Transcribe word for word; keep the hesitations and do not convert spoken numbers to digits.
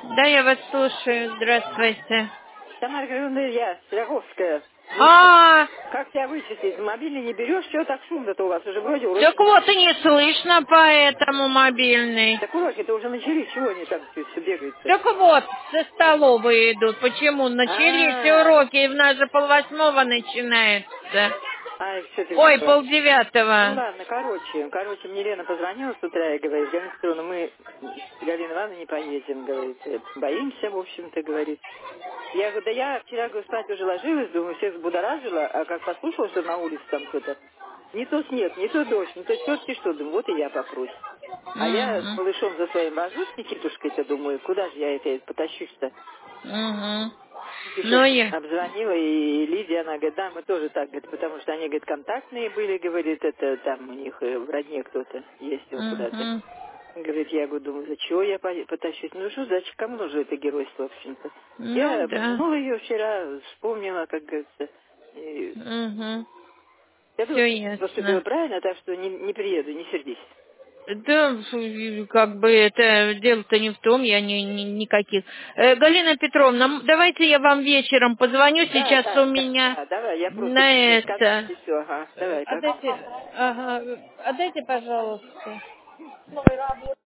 Да, я вас слушаю. Здравствуйте. Тамара Григорьевна, я, Сераговская. А, Как тебя вычислить? Мобильный не берешь, что так шумно-то у вас? Уже вроде уроки. так вот и не слышно поэтому мобильный. Так уроки-то уже начались, чего они там все, все бегают-то? Так вот, со столовой идут. Почему? Начались А, уроки, и в нас же полвосьмого начинается. ай, все ты Ой, взяла. Ну полдевятого. ладно, короче, короче, мне Лена позвонила с утра и говорит, Галина Петровна, мы с Галиной Ивановной не поедем, говорит, э, боимся, в общем-то, говорит. Я говорю, да я вчера, говорю, спать уже ложилась, думаю, всех взбудоражила, а как послушала, что на улице там кто-то, не то снег, не то дождь, не то черти что, думаю, вот и я попрусь. А я с Угу. малышом за своим вожусь, с Никитушкой-то, думаю, куда же я это потащусь-то? Угу. Еще Ну я. обзвонила, и Лидия, она говорит, да, мы тоже так, говорит, потому что они, говорит, контактные были, говорит, это там у них э, в родне кто-то ездил куда-то. Угу. Говорит, я говорю, думаю, за чего я по- потащусь? Ну что, зачем, кому нужно это геройство, в общем-то? Ну Я да. помянула ее вчера, вспомнила, как говорится. И Угу. я Все думаю, поступила ясно. правильно, так что не, не приеду, не сердись. Да, фу, как бы это дело-то не в том, я не, не- никаких. Э, Галина Петровна, м, давайте я вам вечером позвоню, Да, сейчас у да, да, меня да, давай, я просто на тебе сказать это. и все, ага, давай, как. Отдайте, ага, отдайте, пожалуйста.